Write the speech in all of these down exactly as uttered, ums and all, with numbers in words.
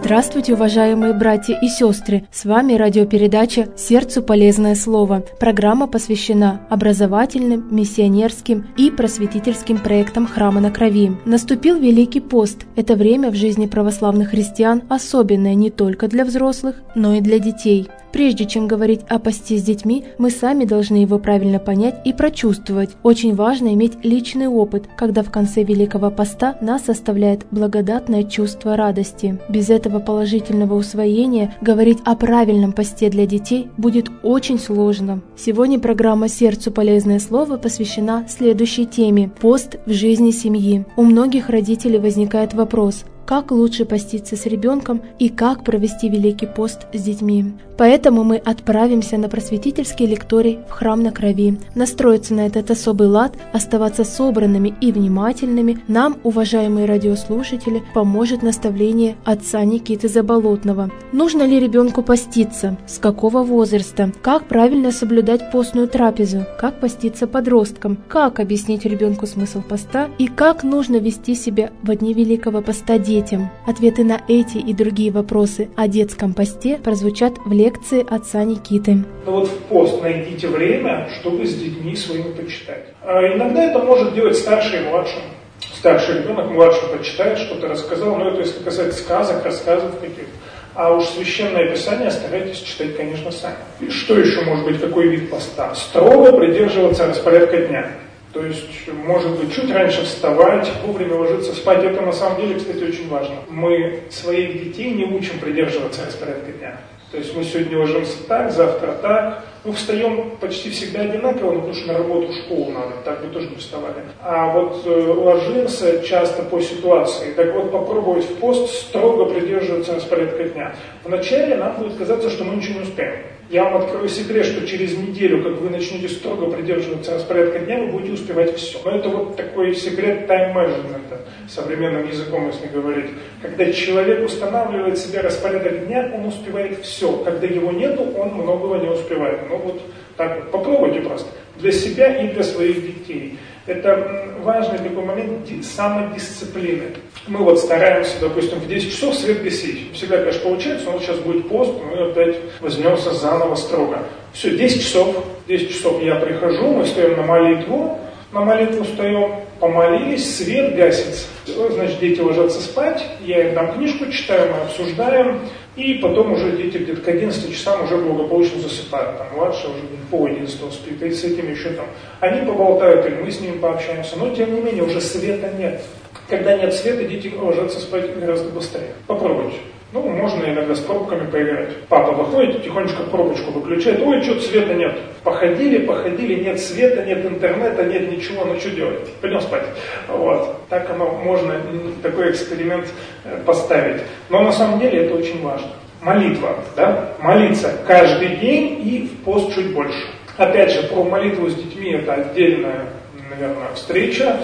Здравствуйте, уважаемые братья и сестры! С вами радиопередача «Сердцу полезное слово». Программа посвящена образовательным, миссионерским и просветительским проектам Храма на Крови. Наступил Великий пост. Это время в жизни православных христиан особенное не только для взрослых, но и для детей. Прежде чем говорить о посте с детьми, мы сами должны его правильно понять и прочувствовать. Очень важно иметь личный опыт, когда в конце Великого поста нас оставляет благодатное чувство радости. Без этого положительного усвоения говорить о правильном посте для детей будет очень сложно. Сегодня программа «Сердцу полезное слово» посвящена следующей теме – пост в жизни семьи. У многих родителей возникает вопрос – как лучше поститься с ребенком и как провести Великий пост с детьми. Поэтому мы отправимся на просветительский лекторий в Храм на Крови. Настроиться на этот особый лад, оставаться собранными и внимательными нам, уважаемые радиослушатели, поможет наставление отца Никиты Заболотного. Нужно ли ребенку поститься? С какого возраста? Как правильно соблюдать постную трапезу? Как поститься подросткам? Как объяснить ребенку смысл поста? И как нужно вести себя во дни Великого поста детям? Ответы на эти и другие вопросы о детском посте прозвучат в лекции отца Никиты. Ну вот в пост найдите время, чтобы с детьми своими почитать. А иногда это может делать старший и младший. Старший ребенок, младший почитает, что-то рассказал, но это если касается сказок, рассказов каких-то. А уж Священное Писание старайтесь читать, конечно, сами. И что еще может быть, какой вид поста? Строго придерживаться распорядка дня. То есть, может быть, чуть раньше вставать, вовремя ложиться спать. Это на самом деле, кстати, очень важно. Мы своих детей не учим придерживаться распорядка дня. То есть мы сегодня ложимся так, завтра так. Ну, встаем почти всегда одинаково, но потому что на работу, в школу надо, так бы тоже не вставали. А вот э, ложимся часто по ситуации. Так вот, попробовать в пост строго придерживаться распорядка дня. Вначале нам будет казаться, что мы ничего не успеем. Я вам открою секрет, что через неделю, как вы начнете строго придерживаться распорядка дня, вы будете успевать все. Но это вот такой секрет тайм-менеджмента, современным языком, если говорить. Когда человек устанавливает себе распорядок дня, он успевает все. Когда его нету, он многого не успевает. Ну вот так вот. Попробуйте просто. Для себя и для своих детей. Это важный такой момент самодисциплины. Мы вот стараемся, допустим, в десять часов свет гасить. Всегда, конечно, получается, но вот сейчас будет пост, мы опять возьмемся заново строго. Все, десять часов, десять часов я прихожу, мы стоим на молитву, на молитву встаем, помолились, свет гасится. Значит, дети ложатся спать, я им там книжку читаю, мы обсуждаем, и потом уже дети где-то к одиннадцати часам уже благополучно засыпают. Там младший уже по одиннадцатого спит, и с этим еще там. Они поболтают, или мы с ними пообщаемся, но тем не менее уже света нет. Когда нет света, дети ложатся спать гораздо быстрее. Попробуйте. Ну, можно иногда с пробками поиграть. Папа выходит, тихонечко пробочку выключает. Ой, что-то света нет. Походили, походили, нет света, нет интернета, нет ничего, ну что делать? Пойдем спать. Вот. Так оно можно, такой эксперимент поставить. Но на самом деле это очень важно. Молитва, да? Молиться каждый день и в пост чуть больше. Опять же, про молитву с детьми это отдельная, наверное, встреча,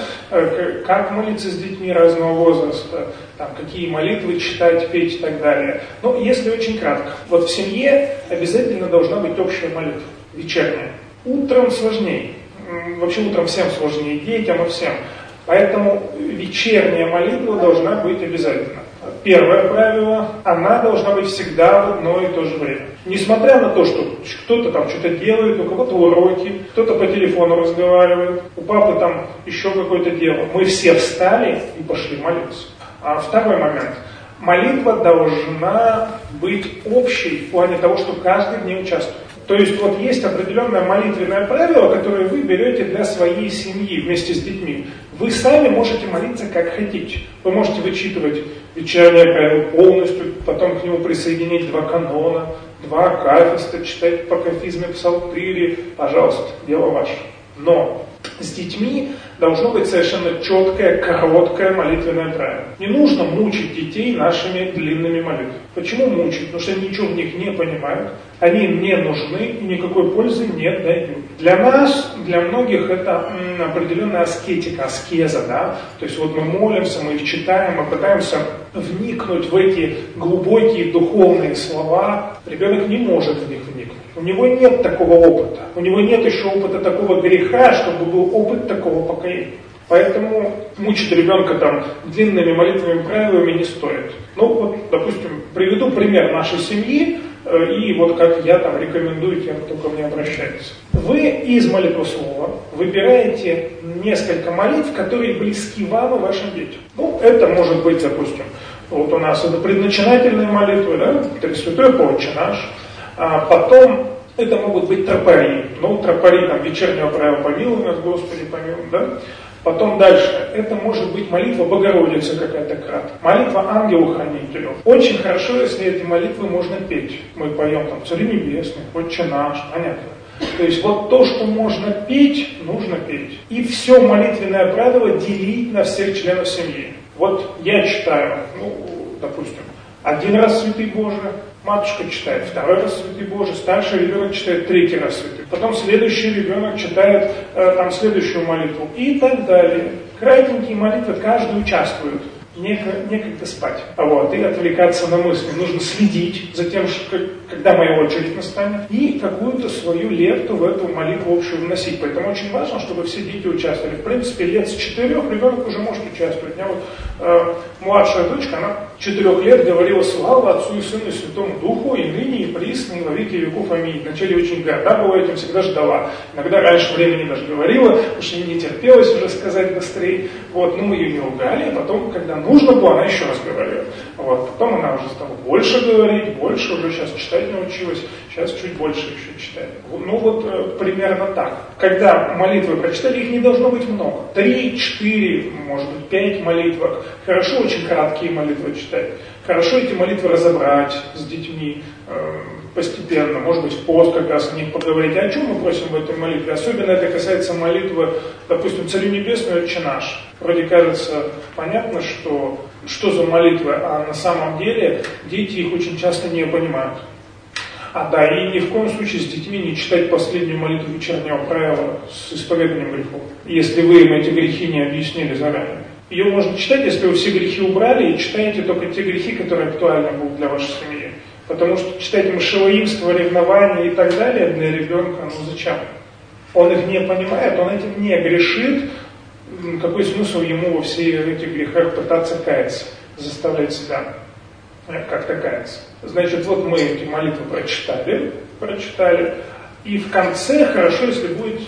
как молиться с детьми разного возраста, там, какие молитвы читать, петь и так далее. Но если очень кратко, вот в семье обязательно должна быть общая молитва, вечерняя. Утром сложнее, вообще утром всем сложнее, детям и всем. Поэтому вечерняя молитва должна быть обязательно. Первое правило, она должна быть всегда в одно и то же время. Несмотря на то, что кто-то там что-то делает, у кого-то уроки, кто-то по телефону разговаривает, у папы там еще какое-то дело. Мы все встали и пошли молиться. А второй момент. Молитва должна быть общей в плане того, что каждый в ней участвует. То есть вот есть определенное молитвенное правило, которое вы берете для своей семьи вместе с детьми. Вы сами можете молиться как хотите. Вы можете вычитывать вечернее правило полностью, потом к нему присоединить два канона, два акафиста, читать по кафизме псалтыри. Пожалуйста, дело ваше. Но с детьми должно быть совершенно четкое, короткое молитвенное правило. Не нужно мучить детей нашими длинными молитвами. Почему мучить? Потому что они ничего в них не понимают, они им не нужны и никакой пользы не дают. Для нас, для многих это м, определенная аскетика, аскеза, да? То есть вот мы молимся, мы их читаем, мы пытаемся вникнуть в эти глубокие духовные слова. Ребенок не может в них вникнуть. У него нет такого опыта. У него нет еще опыта такого греха, чтобы был опыт такого покаяния. Поэтому мучить ребенка там длинными молитвенными правилами не стоит. Ну вот, допустим, приведу пример нашей семьи, и вот как я там рекомендую тем, кто ко мне обращается. Вы из молитвослова выбираете несколько молитв, которые близки вам и вашим детям. Ну, это может быть, допустим, вот у нас это предначинательные молитвы, да, Тресвятой Отче наш, а потом это могут быть тропари, ну, тропари там вечернего правила помилуй нас, Господи, помилуй, да. Потом дальше, это может быть молитва Богородицы какая-то краткая, молитва Ангелу-Хранителю. Очень хорошо, если эти молитвы можно петь. Мы поем там Царь Небесный, Отче наш, понятно. То есть вот то, что можно петь, нужно петь. И все молитвенное правило делить на всех членов семьи. Вот я читаю, ну, допустим, один раз Святый Боже, матушка читает второй раз Святый Боже, старший ребенок читает третий раз Святый. Потом следующий ребенок читает э, там следующую молитву и так далее. Кратенькие молитвы, каждый участвует. Некогда, некогда спать, вот, и отвлекаться на мысли. Нужно следить за тем, что, когда моя очередь настанет, и какую-то свою лепту в эту молитву общую вносить. Поэтому очень важно, чтобы все дети участвовали. В принципе, лет с четырех ребенок уже может участвовать. У меня вот э, младшая дочка, она четырех лет говорила: слава Отцу и Сыну и Святому Духу, и ныне, и присно, и во веки веков. Аминь. Вначале очень горда была этим, всегда ждала. Иногда раньше времени даже говорила, потому что не терпелось уже сказать быстрее. Вот, ну мы ее не ругали, а потом, когда нужно было, она еще раз говорила. Вот, потом она уже стала больше говорить, больше, уже сейчас читать научилась, сейчас чуть больше еще читает. Ну вот э, примерно так. Когда молитвы прочитали, их не должно быть много. Три, четыре, может быть, пять молитвок. Хорошо очень краткие молитвы читать. Хорошо эти молитвы разобрать с детьми э, постепенно. Может быть, в пост как раз о них поговорить. А о чем мы просим в этой молитве? Особенно это касается молитвы, допустим, Царю Небесный, Отче наш. Вроде кажется понятно, что, что за молитвы, а на самом деле дети их очень часто не понимают. А да, и ни в коем случае с детьми не читать последнюю молитву вечернего правила с исповеданием грехов, если вы им эти грехи не объяснили заранее. Ее можно читать, если вы все грехи убрали, и читаете только те грехи, которые актуальны будут для вашей семьи. Потому что читать мышеловимство, ревнование и так далее для ребенка, ну зачем? Он их не понимает, он этим не грешит. Какой смысл ему во всех этих грехах пытаться каяться, заставлять себя как-то каяться? Значит, вот мы эти молитвы прочитали, прочитали, и в конце хорошо, если будет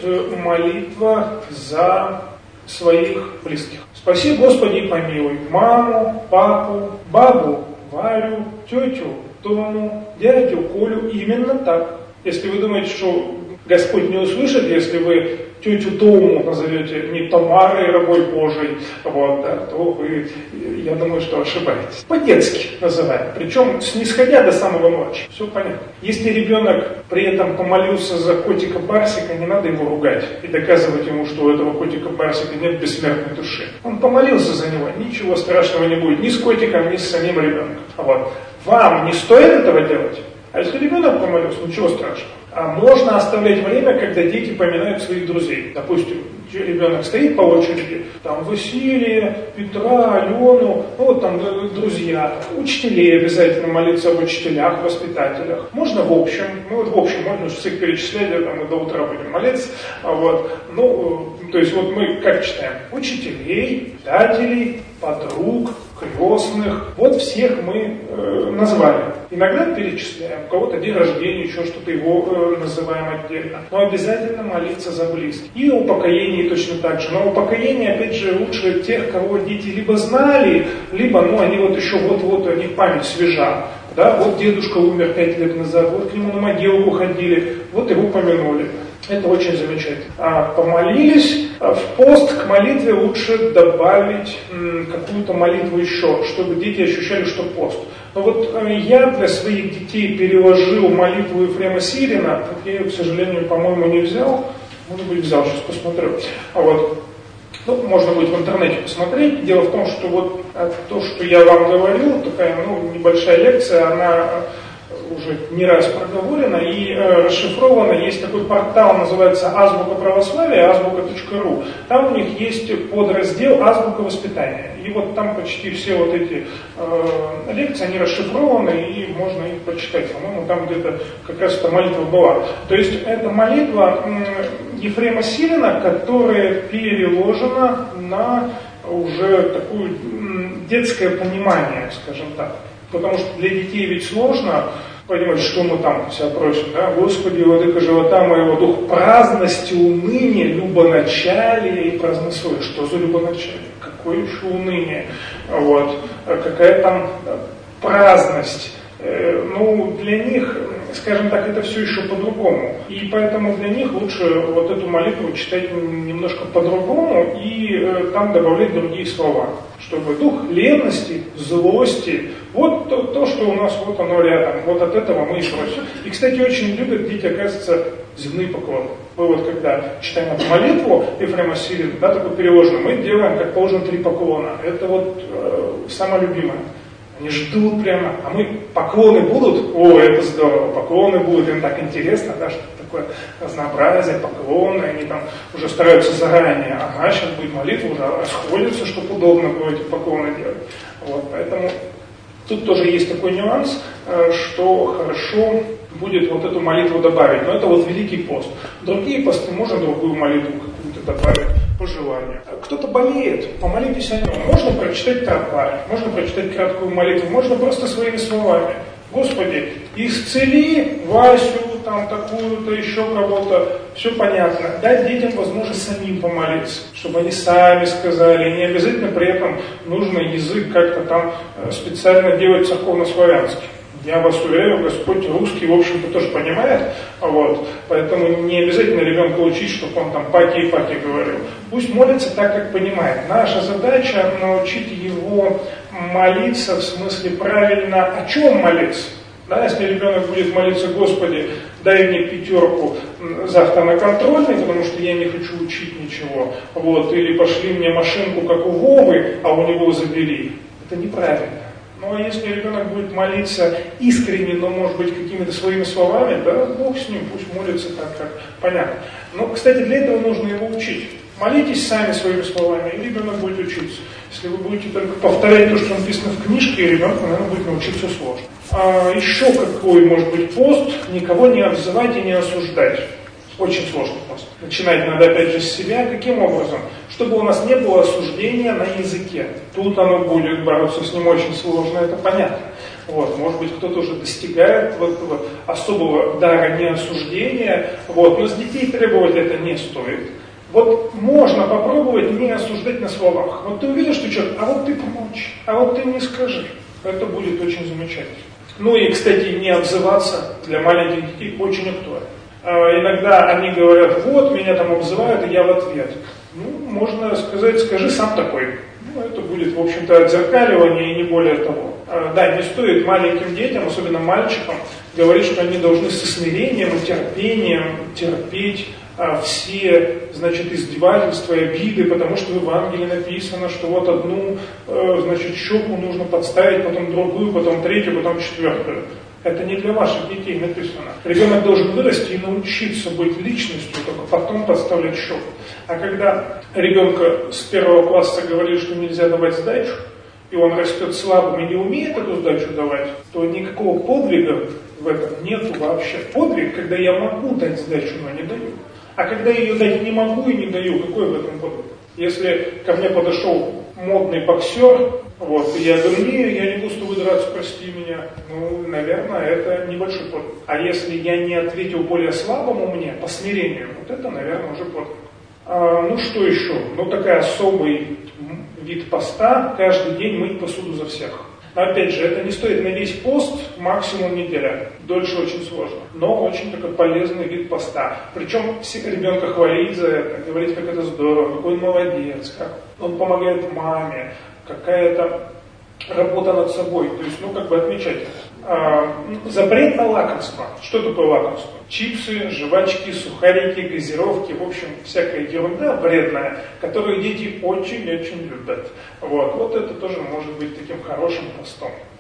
молитва за своих близких. Спаси, Господи, и помилуй маму, папу, бабу, Варю, тетю, Тому, дядю, Колю, именно так. Если вы думаете, что Господь не услышит, если вы тетю Тому назовете не Тамарой, рабой Божией, вот, да, то вы, я думаю, что ошибаетесь. По-детски называем, причем снисходя до самого младшего. Все понятно. Если ребенок при этом помолился за котика-барсика, не надо его ругать и доказывать ему, что у этого котика-барсика нет бессмертной души. Он помолился за него, ничего страшного не будет ни с котиком, ни с самим ребенком. Вот. Вам не стоит этого делать? А если ребенок помолился, ничего страшного. А можно оставлять время, когда дети поминают своих друзей. Допустим, ребенок стоит по очереди, там Василия, Петра, Алену, ну вот там друзья, учителей обязательно молиться об учителях, воспитателях. Можно в общем, ну вот в общем, можно всех перечислять, там мы до утра будем молиться. Вот. Ну, то есть вот мы как читаем? Учителей, питателей, подруг, крестных, вот всех мы э, назвали. Иногда перечисляем, у кого-то день рождения, еще что-то, его э, называем отдельно. Но обязательно молиться за близких. И о упокоении точно так же. Но упокоение, опять же, лучше тех, кого дети либо знали, либо, ну, они вот еще вот-вот, у них память свежа. Да, вот дедушка умер пять лет назад, вот к нему на могилку ходили, вот его помянули. Это очень замечательно. А помолились, а в пост к молитве лучше добавить м, какую-то молитву еще, чтобы дети ощущали, что пост. Но вот э, я для своих детей переложил молитву Ефрема Сирина, я ее, к сожалению, по-моему, не взял, может быть, взял, сейчас посмотрю. А вот, ну, можно будет в интернете посмотреть. Дело в том, что вот то, что я вам говорил, такая, ну, небольшая лекция, она уже не раз проговорено и э, расшифровано. Есть такой портал, называется «Азбука православия», азбука точка ру. Там у них есть подраздел «Азбука воспитания». И вот там почти все вот эти э, лекции, они расшифрованы, и можно их прочитать. По-моему, там где-то как раз эта молитва была. То есть это молитва э, Ефрема Силина, которая переложена на уже такое детское понимание, скажем так. Потому что для детей ведь сложно понимать, что мы там себя просим. Да? Господи, владыка живота моего, дух праздности, уныния, любоначалия и празднословия. Что за любоначалие? Какое еще уныние? Вот. Какая там праздность? Ну, для них, скажем так, это все еще по-другому. И поэтому для них лучше вот эту молитву читать немножко по-другому и э, там добавлять другие слова. Чтобы дух ленности, злости, вот то, то, что у нас вот оно рядом, вот от этого мы и просим. И, кстати, очень любят дети, оказывается, земные поклоны. Мы вот когда читаем эту молитву Ефрема Силина, да, такой переложено, мы делаем, как положено, три поклона. Это вот э, самое любимое. Они ждут прямо, а мы, поклоны будут, о, это здорово, поклоны будут, им так интересно, да, что такое разнообразие, поклоны, они там уже стараются заранее, ага, сейчас будет молитва, уже расходятся, чтобы удобно было эти поклоны делать. Вот, поэтому тут тоже есть такой нюанс, что хорошо будет вот эту молитву добавить, но это вот Великий пост. Другие посты можно другую молитву какую-то добавить по желанию. Кто-то болеет, помолитесь о нем. Можно прочитать тропарь, можно прочитать краткую молитву, можно просто своими словами. Господи, исцели Васю, там такую-то, еще кого-то, все понятно. Дать детям возможность самим помолиться, чтобы они сами сказали. Не обязательно при этом нужно язык как-то там специально делать церковно-славянский. Я вас уверяю, Господь русский, в общем-то, тоже понимает, вот, поэтому не обязательно ребенка учить, чтобы он там паки и паки говорил. Пусть молится так, как понимает. Наша задача научить его молиться, в смысле правильно, о чем молиться. Да, если ребенок будет молиться: Господи, дай мне пятерку завтра на контрольный, потому что я не хочу учить ничего, вот, или пошли мне машинку, как у Вовы, а у него забери. Это неправильно. Ну а если ребенок будет молиться искренне, но может быть какими-то своими словами, да, Бог с ним, пусть молится так, как понятно. Но, кстати, для этого нужно его учить. Молитесь сами своими словами, и ребенок будет учиться. Если вы будете только повторять то, что написано в книжке, ребенку, наверное, будет научиться сложно. А еще какой может быть пост: никого не обзывать и не осуждать. Очень сложный пост. Начинать надо опять же с себя. Каким образом? Чтобы у нас не было осуждения на языке. Тут оно будет, бороться с ним очень сложно, это понятно. Вот, может быть, кто-то уже достигает вот этого особого дара неосуждения, вот, но с детей требовать это не стоит. Вот можно попробовать не осуждать на словах. Вот ты увидишь, что человек, а вот ты помолчи, а вот ты не скажи. Это будет очень замечательно. Ну и, кстати, не обзываться для маленьких детей очень актуально. А иногда они говорят: вот, меня там обзывают, и я в ответ. Ну, можно сказать: скажи сам такой. Ну, это будет, в общем-то, отзеркаливание и не более того. А, да, не стоит маленьким детям, особенно мальчикам, говорить, что они должны со смирением и терпением терпеть а, все, значит, издевательства и обиды, потому что в Евангелии написано, что вот одну, э, значит, щеку нужно подставить, потом другую, потом третью, потом четвертую. Это не для ваших детей написано. Ребенок должен вырасти и научиться быть личностью, только потом подставлять щеку. А когда ребенка с первого класса говорили, что нельзя давать сдачу, и он растет слабым и не умеет эту сдачу давать, то никакого подвига в этом нету вообще. Подвиг, когда я могу дать сдачу, но не даю. А когда я ее дать не могу и не даю, какой в этом подвиг? Если ко мне подошел модный боксер, вот, и я говорю: не, я не буду с тобой драться, прости меня. Ну, наверное, это небольшой подвиг. А если я не ответил более слабому мне, по смирению, вот это, наверное, уже подвиг. А, ну, что еще? Ну, такой особый вид поста: каждый день мыть посуду за всех. Но, опять же, это не стоит на весь пост, максимум неделя. Дольше очень сложно. Но очень такой полезный вид поста. Причем все ребенка хвалить за это, говорить, как это здорово, какой он молодец, как он помогает маме, какая-то работа над собой. То есть, ну, как бы отмечать. А, запрет на лакомство. Что такое лакомство? Чипсы, жвачки, сухарики, газировки, в общем, всякая ерунда вредная, которую дети очень-очень любят. Вот, вот это тоже может быть таким хорошим постом.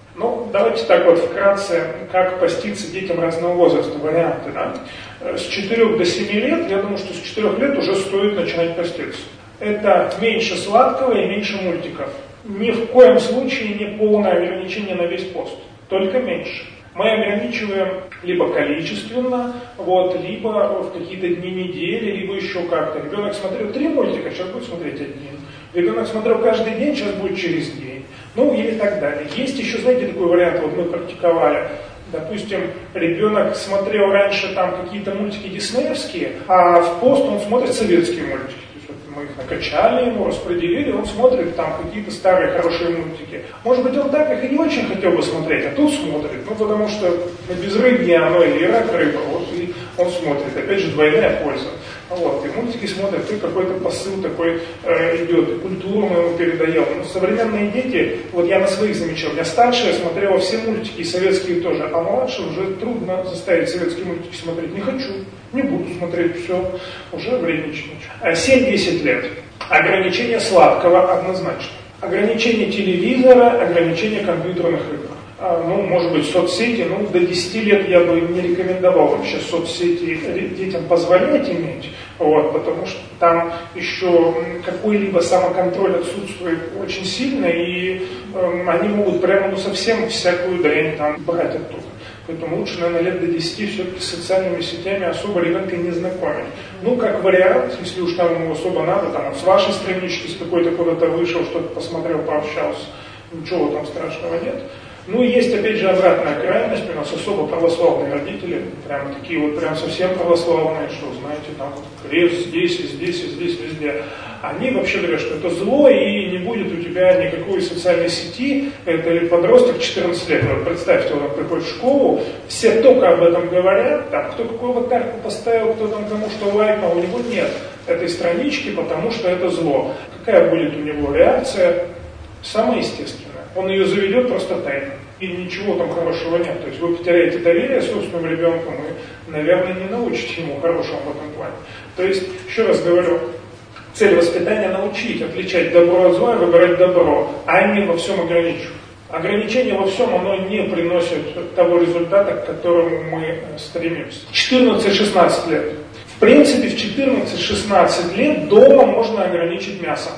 Ну, давайте так вот вкратце, как поститься детям разного возраста, варианты, да? С четырёх до семи лет, я думаю, что с четырёх лет уже стоит начинать поститься. Это меньше сладкого и меньше мультиков. Ни в коем случае не полное ограничение на весь пост, только меньше. Мы ограничиваем либо количественно, вот, либо в какие-то дни недели, либо еще как-то. Ребенок смотрел три мультика, сейчас будет смотреть один. Ребенок смотрел каждый день, сейчас будет через день. Ну, или так далее. Есть еще, знаете, такой вариант, вот мы практиковали. Допустим, ребенок смотрел раньше там какие-то мультики диснеевские, а в пост он смотрит советские мультики. Мы их накачали ему, распределили, он смотрит там какие-то старые хорошие мультики. Может быть, он так их и не очень хотел бы смотреть, а тут смотрит. Ну, потому что на безрыбье оно или рак рыба, вот, и он смотрит. Опять же, двойная польза. Вот, и мультики смотрят, и какой-то посыл такой э, идет, и культуру мы ему передаем. Но современные дети, вот я на своих замечал, я старшая смотрела все мультики, и советские тоже, а младше уже трудно заставить советские мультики смотреть. Не хочу, не буду смотреть, все, уже вредничать. семь-десять лет. Ограничение сладкого однозначно. Ограничение телевизора, ограничение компьютерных игр. Ну, может быть, соцсети, ну, до десяти лет я бы не рекомендовал вообще соцсети детям позволять иметь, вот, потому что там еще какой-либо самоконтроль отсутствует очень сильно, и э, они могут прямо, ну, совсем всякую дрянь там брать оттуда. Поэтому лучше, наверное, лет до десяти все-таки с социальными сетями особо ребенка не знакомить. Ну, как вариант, если уж там ему особо надо, там, он с вашей странички, с какой-то куда-то вышел, что-то посмотрел, пообщался, ничего там страшного нет. Ну и есть, опять же, обратная крайность, у нас особо православные родители, прям такие вот, прям совсем православные, что, знаете, там вот крест здесь, и здесь, и здесь, везде. Они вообще говорят, что это зло, и не будет у тебя никакой социальной сети, это или подросток четырнадцать лет, вот представьте, он приходит в школу, все только об этом говорят, там, кто какую аватарку поставил, кто там кому что лайкнул, у него нет этой странички, потому что это зло. Какая будет у него реакция? Самая естественная. Он ее заведет просто тайно. И ничего там хорошего нет. То есть вы потеряете доверие собственным ребенком и, наверное, не научите ему хорошему в этом плане. То есть, еще раз говорю, цель воспитания научить отличать добро от зла и выбирать добро, а не во всем ограничивать. Ограничение во всем, оно не приносит того результата, к которому мы стремимся. четырнадцать-шестнадцать лет. В принципе, в четырнадцать-шестнадцать лет дома можно ограничить мясо.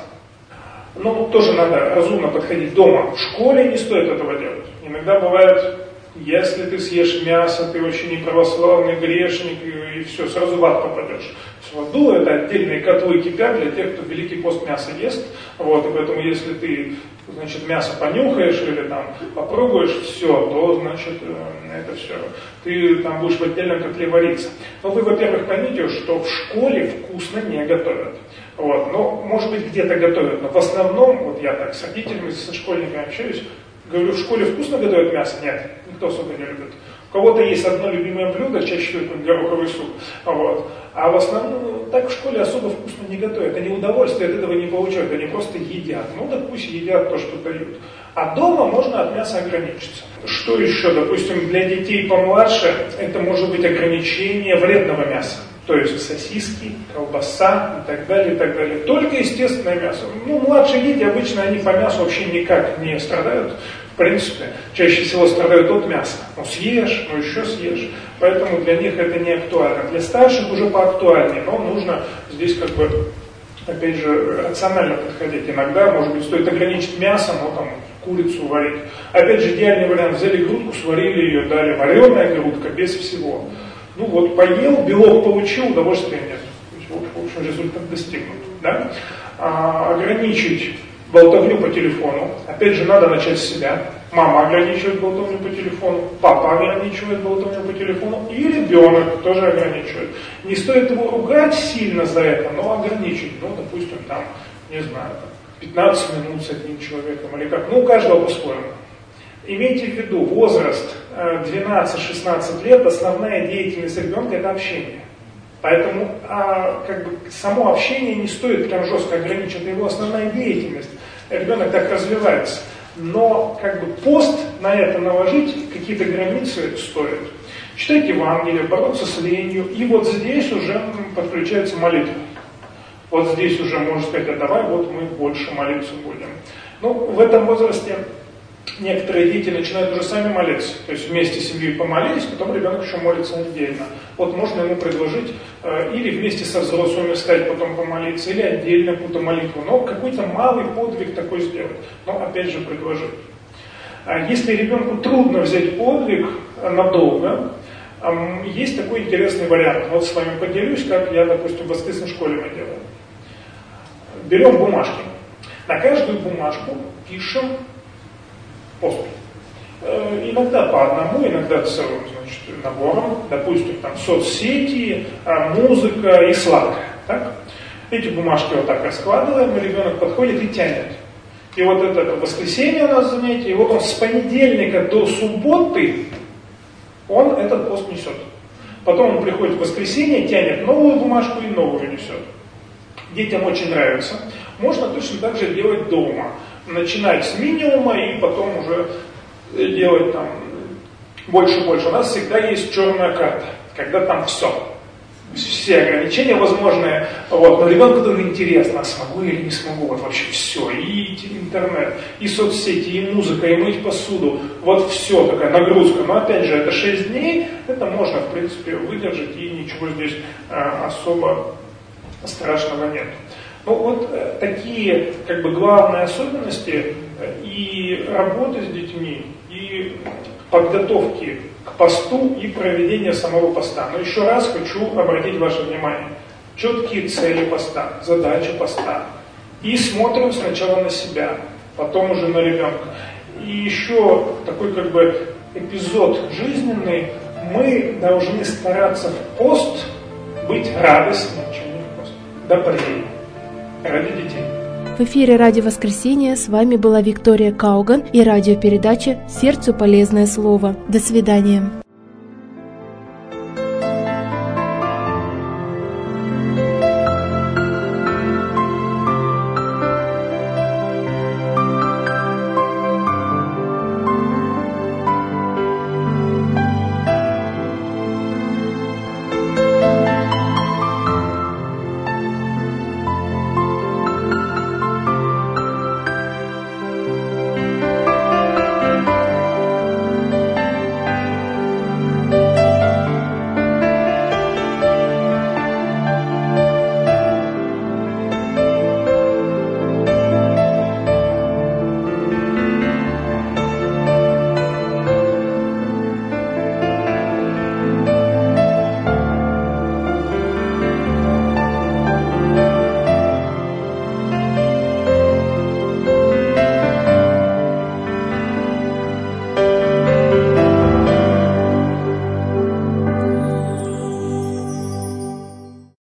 Но тоже надо разумно подходить дома. В школе не стоит этого делать. Иногда бывает, если ты съешь мясо, ты очень неправославный грешник, и, и все, сразу в ад попадешь. В аду это отдельные котлы кипят для тех, кто Великий пост мясо ест. Вот, и поэтому если ты, значит, мясо понюхаешь или там попробуешь, все, то, значит, это все. Ты там будешь в отдельном котле вариться. Но вы, во-первых, поймите, что в школе вкусно не готовят. Вот, но, может быть, где-то готовят, но в основном, вот я так с родителями, со школьниками общаюсь, говорю, в школе вкусно готовят мясо? Нет, никто особо не любит. У кого-то есть одно любимое блюдо, чаще всего это гороховый суп, вот. А в основном так в школе особо вкусно не готовят, они удовольствие от этого не получают, они просто едят. Ну да пусть едят то, что дают. А дома можно от мяса ограничиться. Что еще, допустим, для детей помладше, это может быть ограничение вредного мяса. То есть сосиски, колбаса и так далее, и так далее. Только естественное мясо. Ну, младшие дети обычно они по мясу вообще никак не страдают. В принципе, чаще всего страдают от мяса. Ну, съешь, ну еще съешь. Поэтому для них это не актуально. Для старших уже поактуальнее, но нужно здесь как бы, опять же, рационально подходить. Иногда, может быть, стоит ограничить мясо, но там курицу варить. Опять же, идеальный вариант. Взяли грудку, сварили ее, дали вареная грудка, без всего. Ну вот, поел, белок получил, удовольствия нет. То есть, вот, в общем, результат достигнут. Да? А, ограничить болтовню по телефону. Опять же, надо начать с себя. Мама ограничивает болтовню по телефону, папа ограничивает болтовню по телефону, и ребенок тоже ограничивает. Не стоит его ругать сильно за это, но ограничить. Ну, допустим, там, не знаю, пятнадцать минут с одним человеком или как. Ну, у каждого по-своему. Имейте в виду, возраст двенадцать-шестнадцать лет, основная деятельность ребенка – это общение. Поэтому а, как бы, само общение не стоит прям жестко ограничивать, это его основная деятельность. Ребенок так развивается. Но как бы, пост на это наложить, какие-то границы стоит. Читать Евангелие, бороться с ленью. И вот здесь уже подключается молитва. Вот здесь уже можно сказать, а давай вот мы больше молиться будем. Ну, в этом возрасте некоторые дети начинают уже сами молиться, то есть вместе с семьей помолились, потом ребенок еще молится отдельно. Вот можно ему предложить э, или вместе со взрослыми встать, потом помолиться, или отдельно какую-то молитву, но какой-то малый подвиг такой сделать, но опять же предложить. А если ребенку трудно взять подвиг надолго, э, есть такой интересный вариант. Вот с вами поделюсь, как я, допустим, в воскресной школе мы делаем. Берем бумажки, на каждую бумажку пишем пост. Э, иногда по одному, иногда целым, значит, набором, допустим, там соцсети, музыка и сладкое. Так? Эти бумажки вот так раскладываем, и ребенок подходит и тянет. И вот это воскресенье у нас занятие, и вот он с понедельника до субботы, он этот пост несет. Потом он приходит в воскресенье, тянет новую бумажку и новую несет. Детям очень нравится. Можно точно так же делать дома. Начинать с минимума и потом уже делать там больше-больше. У нас всегда есть черная карта, когда там все. Все ограничения возможные. Вот. Но ребенку это интересно, смогу или не смогу. Вот вообще все. И интернет, и соцсети, и музыка, и мыть посуду. Вот все, такая нагрузка. Но опять же, это шесть дней, это можно, в принципе, выдержать, и ничего здесь а, особо страшного нет. Ну вот э, такие как бы главные особенности э, и работы с детьми, и подготовки к посту, и проведения самого поста. Но еще раз хочу обратить ваше внимание. Четкие цели поста, задачи поста. И смотрим сначала на себя, потом уже на ребенка. И еще такой как бы эпизод жизненный. Мы должны стараться в пост быть радостнее, чем не в пост. До победы. Ради детей. В эфире «Радио Воскресенье» с вами была Виктория Кауган и радиопередача «Сердцу полезное слово». До свидания.